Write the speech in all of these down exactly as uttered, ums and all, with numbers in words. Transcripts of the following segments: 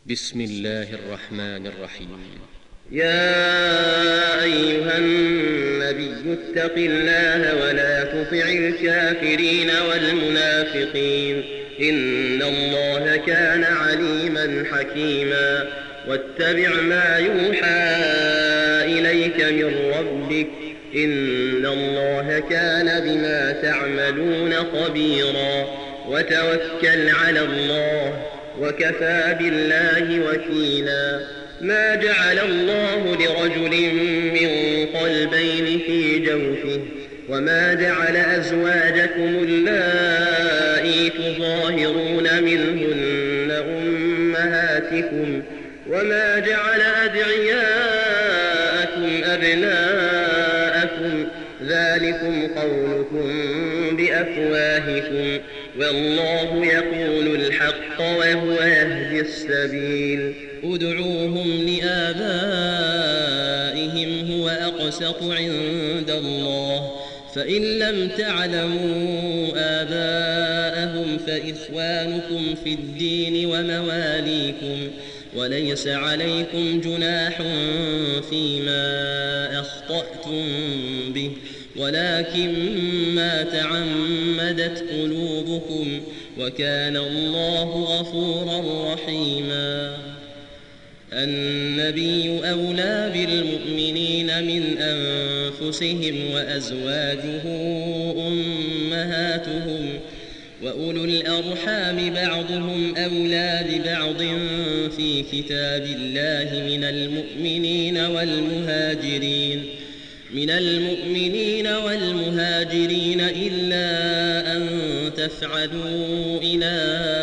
بسم الله الرحمن الرحيم. يا أيها النبي اتق الله ولا تطع الكافرين والمنافقين إن الله كان عليما حكيما. واتبع ما يوحى إليك من ربك إن الله كان بما تعملون خبيرا. وتوكل على الله وكفى بالله وكيلا. ما جعل الله لرجل من قلبين في جوفه وما جعل أزواجكم اللائي تظاهرون منهن أمهاتكم وما جعل أدعياءكم أبناءكم ذلكم قولكم بأفواهكم والله يقول الحق وهو يهدي السبيل. ادعوهم لآبائهم هو أقسط عند الله فإن لم تعلموا آباءهم فإخوانكم في الدين ومواليكم وليس عليكم جناح فيما أخطأتم به ولكن ما تعمدت قلوبكم وكان الله غفورا رحيما. النبي أولى بالمؤمنين من أنفسهم وأزواجه أمهاتهم وأولو الأرحام بعضهم أولى ببعض في كتاب الله من المؤمنين والمهاجرين من المؤمنين والمهاجرين إلا أن تفعلوا إلى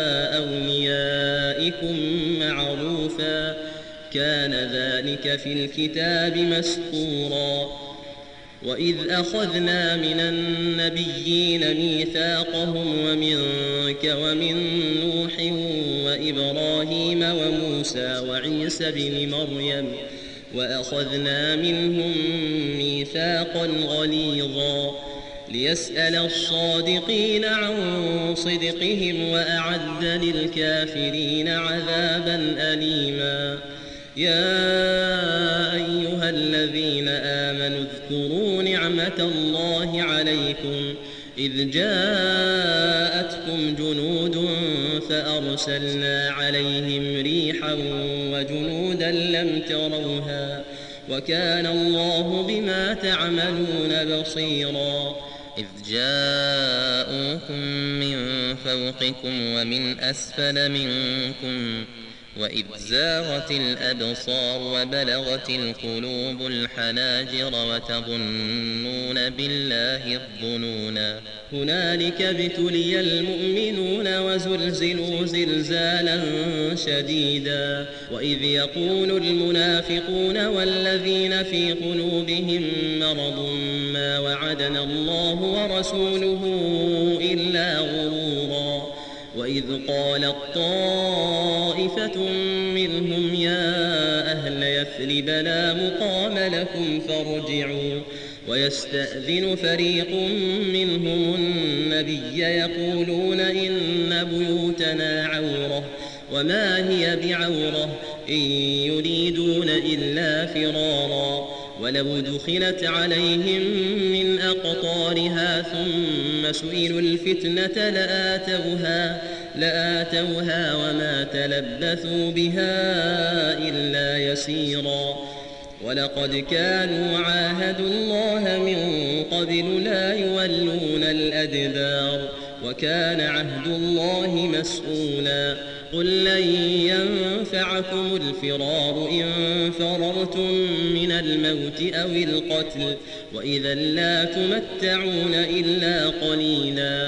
أوليائكم معروفا كان ذلك في الكتاب مسطورا. وإذ أخذنا من النبيين ميثاقهم ومنك ومن نوح وإبراهيم وموسى وعيسى بن مريم وأخذنا منهم ميثاقا غليظا ليسأل الصادقين عن صدقهم وأعد للكافرين عذابا أليما. يا أيها الذين آمنوا اذكروا نعمة الله عليكم إذ جاءتكم جنود فأرسلنا عليهم ريحا وجنودا لم تروها وكان الله بما تعملون بصيرا. إذ جاءوكم من فوقكم ومن أسفل منكم وإذ زاغت الأبصار وبلغت القلوب الحناجر وتظنون بالله الظنونا. هنالك ابتلي المؤمنون وزلزلوا زلزالا شديدا. وإذ يقول المنافقون والذين في قلوبهم مرض ما وعدنا الله ورسوله إلا غرورا. وإذ قالت طائفة منهم يا أهل يثرب لا مقام لكم فارجعوا ويستأذن فريق منهم النبي يقولون إن بيوتنا عورة وما هي بعورة إن يريدون إلا فرارا. ولو دخلت عليهم من أقطارها ثم سئلوا الفتنة لآتوها, لآتوها وما تلبثوا بها إلا يسيرا. ولقد كانوا عاهدوا الله من قبل لا يولون الأدبار وكان عهد الله مسؤولا. قل لن ينفعكم الفرار إن فررتم من الموت أو القتل وإذا لا تمتعون إلا قليلا.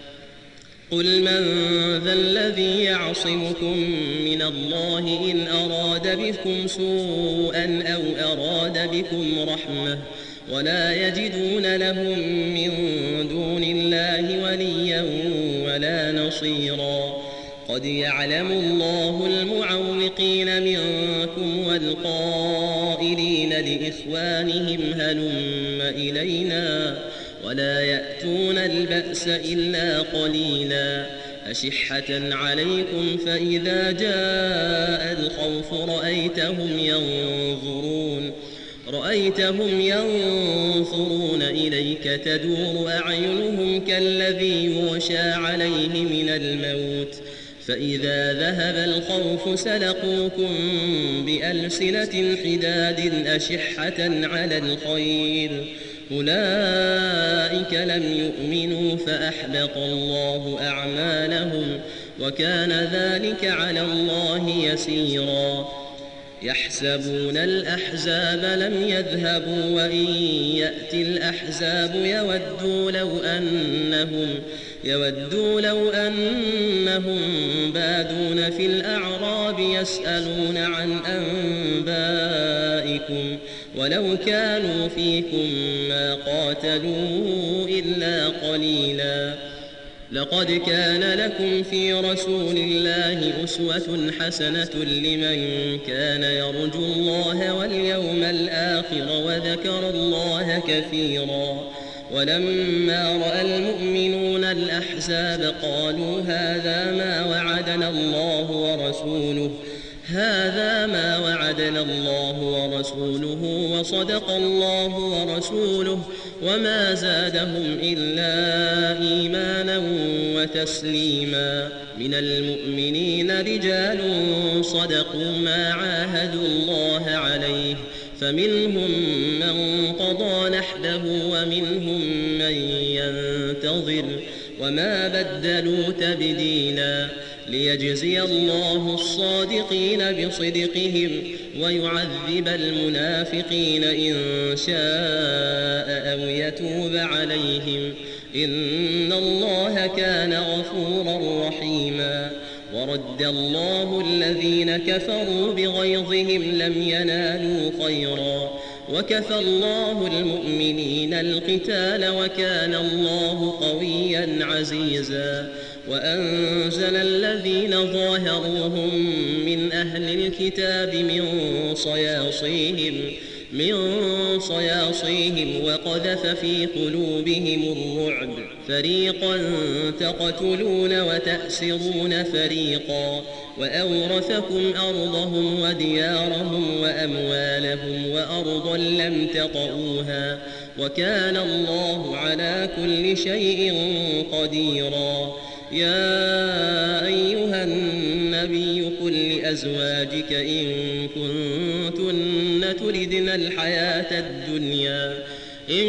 قل من ذا الذي يعصمكم من الله إن أراد بكم سوءا أو أراد بكم رحمة ولا يجدون لهم من دون الله وليا ولا نصيرا. قد يعلم الله المعوقين منكم والقائلين لإخوانهم هلم إلينا ولا يأتون البأس إلا قليلا. أشحة عليكم فإذا جاء الخوف رأيتهم ينظرون رأيتهم ينظرون إليك تدور أعينهم كالذي يغشى عليه من الموت فإذا ذهب الخوف سلقوكم بألسنة حداد أشحة على الخير أولئك لم يؤمنوا فأحبط الله أعمالهم وكان ذلك على الله يسيرا يحسبون الأحزاب لم يذهبوا وإن يأتي الأحزاب يودوا لو أنهم يودوا لو أنهم بادون في الأعراب يسألون عن أنبائكم ولو كانوا فيكم ما قاتلوا إلا قليلا لقد كان لكم في رسول الله أسوة حسنة لمن كان يرجو الله واليوم الآخر وذكر الله كثيرا ولما رأى المؤمنون الأحزاب قالوا هذا ما وعدنا الله ورسوله هذا ما وعدنا الله ورسوله وصدق الله ورسوله وما زادهم إلا إيمانا وتسليما من المؤمنين رجال صدقوا ما عاهدوا الله عليه فمنهم من قضى نحبه ومنهم من ينتظر وما بدلوا تبديلا ليجزي الله الصادقين بصدقهم ويعذب المنافقين إن شاء أو يتوب عليهم إن الله كان غفورا رحيما ورد الله الذين كفروا بغيظهم لم ينالوا خيرا وكفى الله المؤمنين القتال وكان الله قويا عزيزا وأنزل الذين ظاهروهم من أهل الكتاب من صياصيهم من صياصيهم وقذف في قلوبهم الرعب فريقا تقتلون وتأسرون فريقا وأورثكم أرضهم وديارهم وأموالهم وأرضا لم تطئوها وكان الله على كل شيء قديرا يا أيها النبي قل لأزواجك إن كنتن تردن الحياة الدنيا إن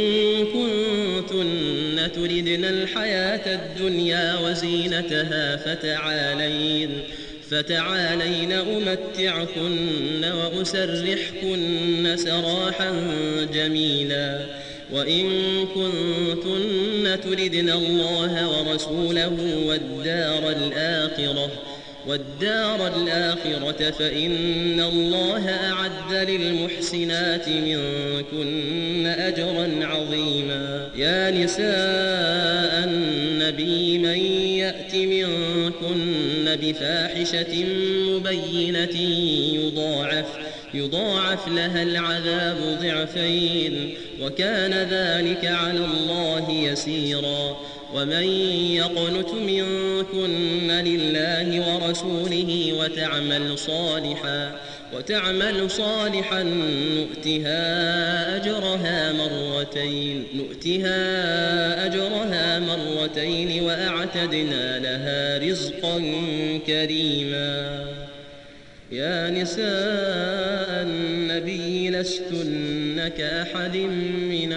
كنتن تردن الحياة الدنيا وزينتها فتعالين فتعالين أمتعكن وأسرحكن سراحا جميلا وإن كنتن تردن الله ورسوله والدار الآخرة والدار الآخرة فإن الله أعد للمحسنات منكن أجرا عظيما يا نساء النبي من يأت منكن بفاحشة مبينة يضاعف يضاعف لها العذاب ضعفين وكان ذلك على الله يسيرا ومن يقنت منكن لله ورسوله وتعمل صالحا وتعمل صالحا نؤتها أجرها مرتين نؤتها أجرها مرتين وأعتدنا لها رزقا كريما يا نساء النبي لستن كأحد من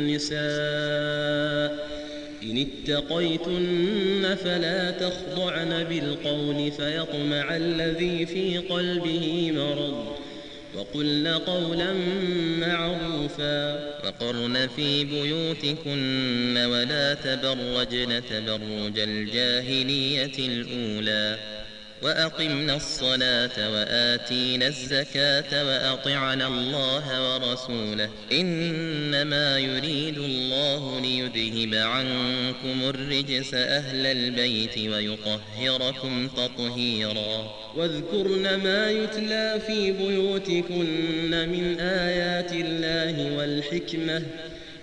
النساء إن اتقيتن فلا تخضعن بالقول فيطمع الذي في قلبه مرض وقلن قولا معروفا وقرن في بيوتكن ولا تبرجن تبرج الجاهلية الأولى وأقمنا الصلاة وآتينا الزكاة وأطعنا الله ورسوله إنما يريد الله ليذهب عنكم الرجس أهل البيت ويطهركم تطهيرا واذكرن ما يتلى في بيوتكن من آيات الله والحكمة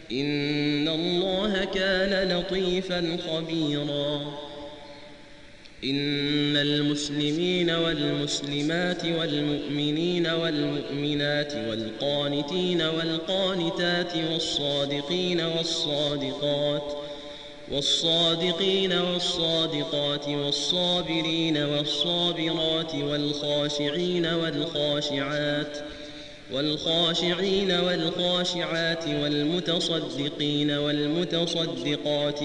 إن الله كان لطيفا خبيرا إن المسلمين والمسلمات والمؤمنين والمؤمنات والقانتين والقانتات والصادقين والصادقات والصادقين والصادقات والصابرين والصابرات والخاشعين والخاشعات والخاشعين والخاشعات والمتصدقين والمتصدقات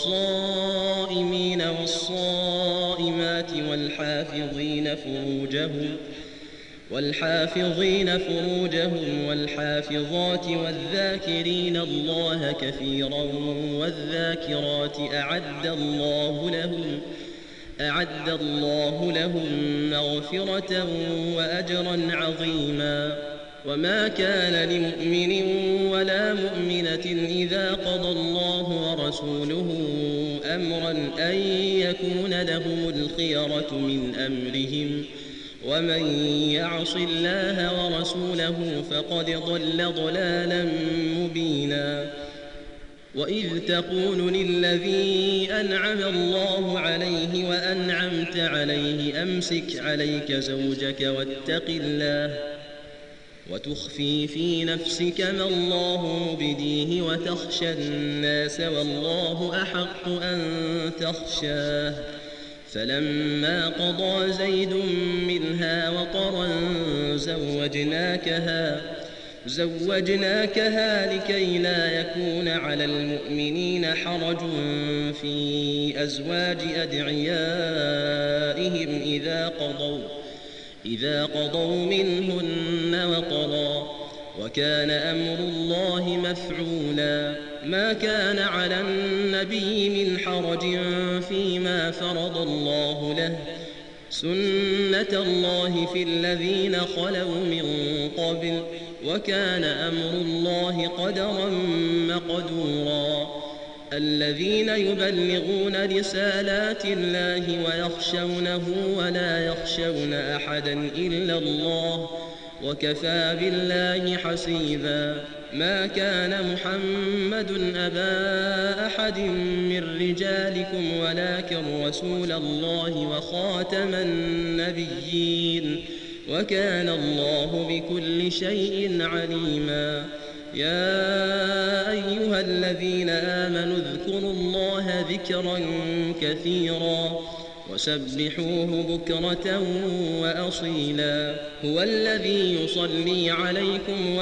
والصائمين والصائمات والحافظين فروجهم والحافظين فروجهم والحافظات والذاكرين الله كثيرا والذاكرات أعد الله لهم أعد الله لهم مغفرة وأجرا عظيما. وما كان لمؤمن ولا مؤمنة إذا قضى الله ورسوله أمرا أن يكون لهم الخيرة من أمرهم ومن يعص الله ورسوله فقد ضل ضلالا مبينا. وإذ تقول للذي أنعم الله عليه وأنعمت عليه أمسك عليك زوجك واتق الله وتخفي في نفسك ما الله مبديه وتخشى الناس والله أحق أن تخشاه. فلما قضى زيد منها وطرا زوجناكها زوجناكها لكي لا يكون على المؤمنين حرج في أزواج أدعيائهم إذا قضوا إذا قضوا منهن وطرا وكان أمر الله مفعولا. ما كان على النبي من حرج فيما فرض الله له سنة الله في الذين خلوا من قبل وكان أمر الله قدرا مقدورا. الذين يبلغون رسالات الله ويخشونه ولا يخشون أحدا إلا الله وكفى بالله حسيبا. ما كان محمد أبا أحد من رجالكم ولكن رسول الله وخاتم النبيين وكان الله بكل شيء عليما. يا أيها الذين آمنوا اذكروا الله ذكرا كثيرا وسبحوه بكرة وأصيلا. هو الذي يصلي عليكم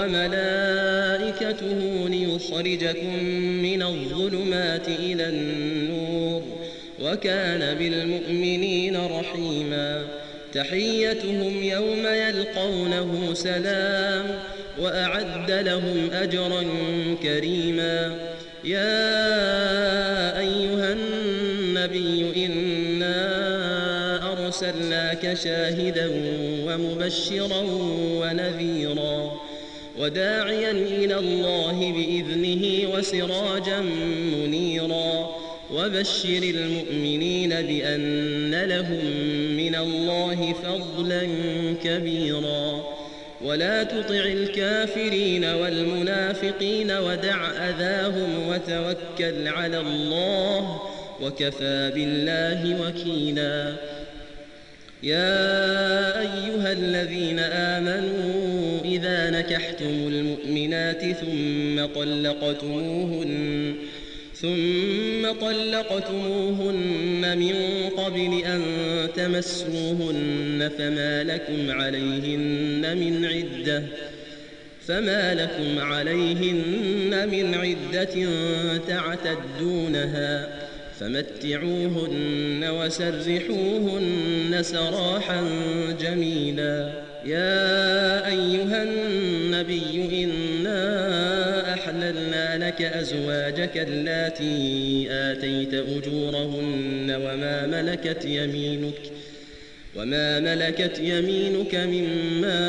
وملائكته ليخرجكم من الظلمات إلى النور وكان بالمؤمنين رحيما. تحيتهم يوم يلقونه سلام وأعد لهم أجرا كريما. يا أيها النبي إنا أرسلناك شاهدا ومبشرا ونذيرا وداعيا إلى الله بإذنه وسراجا منيرا. وبشر المؤمنين بأن لهم من الله فضلا كبيرا. ولا تطع الكافرين والمنافقين ودع أذاهم وتوكل على الله وكفى بالله وكيلا. يا أيها الذين آمنوا إذا نكحتم المؤمنات ثم طلقتموهن ثم طلقتموهن من قبل أن تمسوهن فما لكم عليهن من عدة فما لكم عليهن من عدة تعتدونها فمتعوهن وسرحوهن سراحا جميلا. يا أيها النبي إنا أحللنا لك أزواجك اللاتي آتيت أجورهن وما ملكت يمينك وما ملكت يمينك مما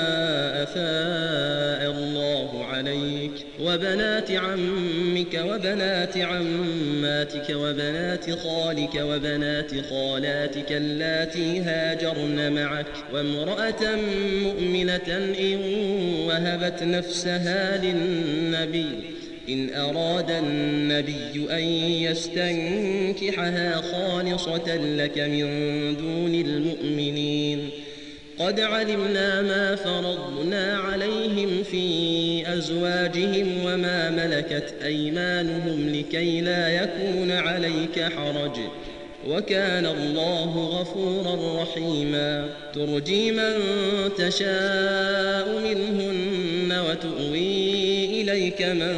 أفاء الله عليك وبنات عمك وبنات عماتك وبنات خالك وبنات خالاتك اللاتي هاجرن معك وامرأة مؤمنة إن وهبت نفسها للنبي إن أراد النبي أن يستنكحها خالصة لك من دون المؤمنين قد علمنا ما فرضنا عليهم في أزواجهم وما ملكت أيمانهم لكي لا يكون عليك حرج وكان الله غفورا رحيما ترجي من تشاء منهن وتؤوي إليك من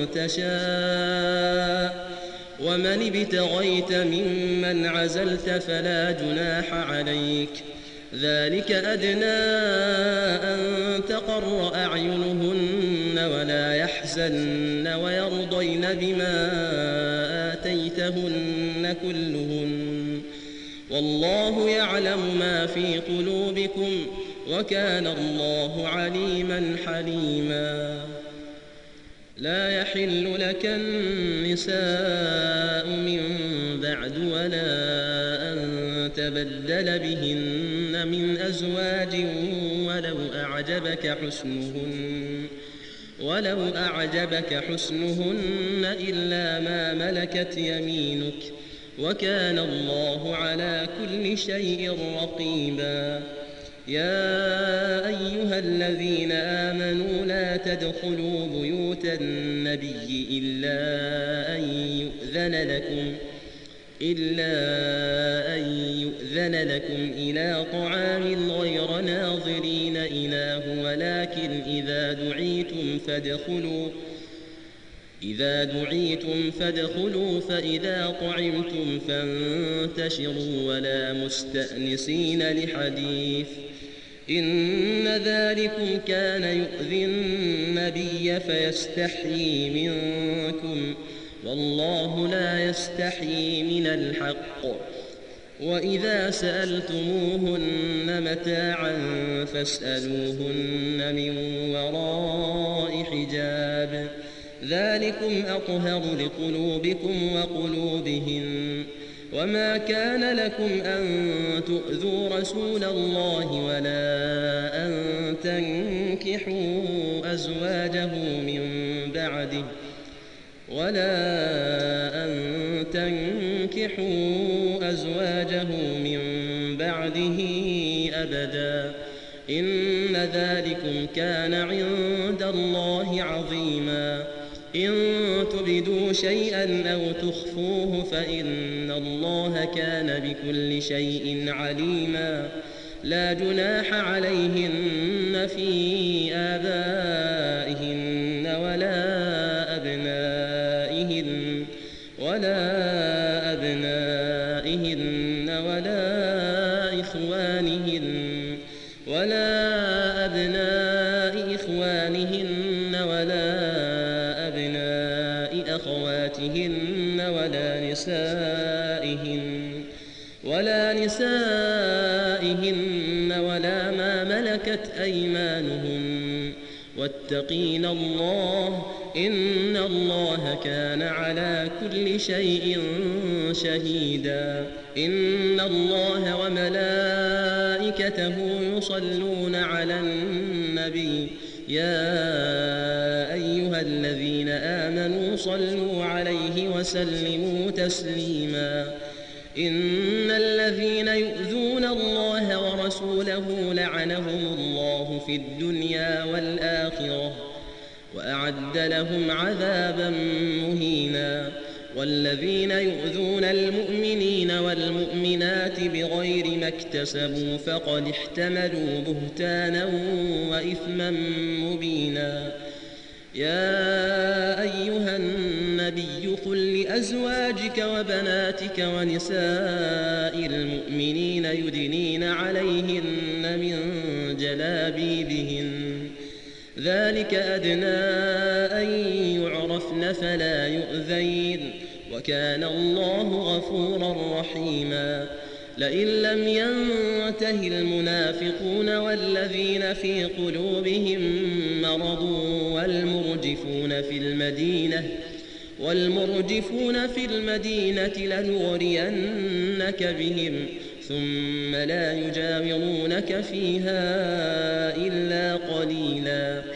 تشاء ومن ابتغيت ممن عزلت فلا جناح عليك ذلك أدنى أن تقر أعينهن ولا يحزن ويرضين بما آتيتهن كلهن والله يعلم ما في قلوبكم وكان الله عليما حليما لا يحل لك النساء من بعد ولا أن تبدل بهن من أزواج ولو أعجبك حسنهن ولو أعجبك حسنهن إلا ما ملكت يمينك وكان الله على كل شيء رقيبا يا أيها الذين آمنوا لا تدخلوا بيوت النبي إلا أن يؤذن لكم إلا أن يؤذن لكم إلى طعام غير ناظرين إناه ولكن إذا دعيتم فادخلوا إذا دعيتم فادخلوا فإذا طعمتم فانتشروا ولا مستأنسين لحديث إن ذلكم كان يؤذي النبي فيستحيي منكم والله لا يستحيي من الحق وإذا سألتموهن متاعا فاسألوهن من وراء حجاب ذلكم أطهر لقلوبكم وقلوبهن وما كان لكم أن تؤذوا رسول الله ولا أن تنكحوا أزواجه من بعده ولا أن تنكحوا أزواجه من بعده أبدا إن ذلكم كان عند الله عظيما إن تبدوا شيئا أو تخفوه فإن الله كان بكل شيء عليما لا جناح عليهن في آبائهن ولا أبنائهن ولا أبنائهن ولا إخوانهن ولا أبناء إخوانهن ولا أبناء أخواتهن ولا نسائهن ولا نسائهن ولا ما ملكت أيمانهن واتقين الله إن الله كان على كل شيء شهيدا إن الله وملائكته يصلون على النبي يا أيها الذين آمنوا صلوا عليه وسلموا تسليما إن الذين يؤذون الله ورسوله لعنهم الله في الدنيا والآخرة وأعد لهم عذابا مهينا والذين يؤذون المؤمنين والمؤمنات بغير ما اكتسبوا فقد احتملوا بهتانا وإثما مبينا يا أيها النبي قل لأزواجك وبناتك ونساء المؤمنين يدنين عليهن من جلابيبهن ذلك أدنى أن يعرفن فلا يؤذين وكان الله غفورا رحيما لئن لم ينته المنافقون والذين في قلوبهم مرض والمرجفون في المدينة والمرجفون في المدينة لنغرينك بهم ثم لا يجاورونك فيها إلا قليلا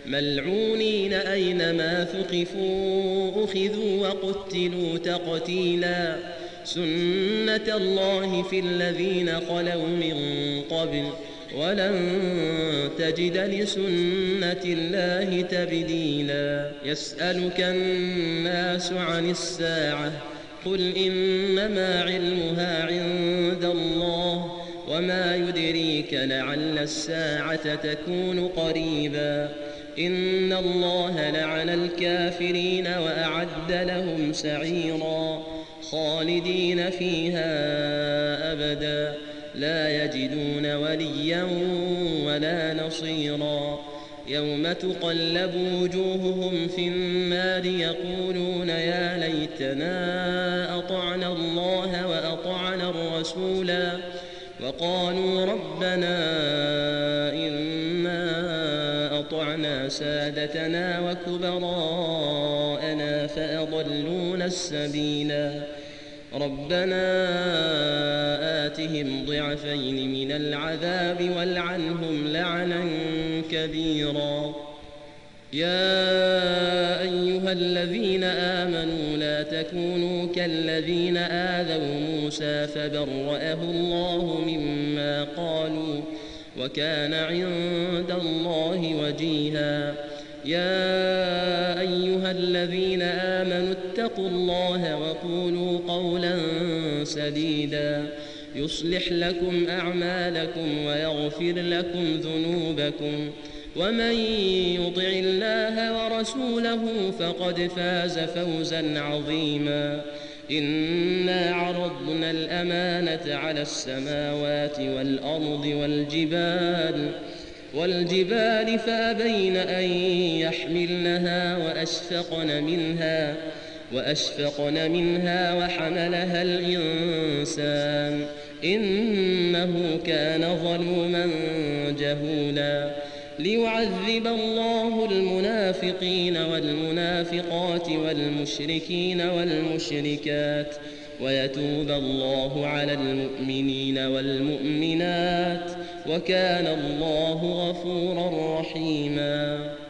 ملعونين أينما ثقفوا أخذوا وقتلوا تقتيلا سنة الله في الذين خلوا من قبل ولن تجد لسنة الله تبديلا يسألك الناس عن الساعة قل إنما علمها عند الله وما يدريك لعل الساعة تكون قريبا إن الله لعن الكافرين وأعد لهم سعيرا خالدين فيها أبدا لا يجدون وليا ولا نصيرا يوم تقلب وجوههم في النار يقولون يا ليتنا أطعنا الله وأطعنا الرسولا وقالوا ربنا إنا أطعنا سادتنا وكبراءنا فأضلونا السبيلا ربنا آتهم ضعفين من العذاب والعنهم لعنا كبيرا يا أيها الذين آمنوا لا تكونوا كالذين آذوا موسى فبرأه الله مما قالوا وكان عند الله وجيها يا أيها الذين آمنوا اتقوا الله وقولوا قولا سديدا يصلح لكم أعمالكم ويغفر لكم ذنوبكم ومن يطع الله ورسوله فقد فاز فوزا عظيما إنا عرضنا الأمانة على السماوات والأرض والجبال والجبال فأبين أن يحملنها وأشفقن منها وأشفقن منها وحملها الإنسان إنه كان ظلوما جهولا ليعذب الله المنافقين والمنافقات والمشركين والمشركات ويتوب الله على المؤمنين والمؤمنات وكان الله غفورا رحيما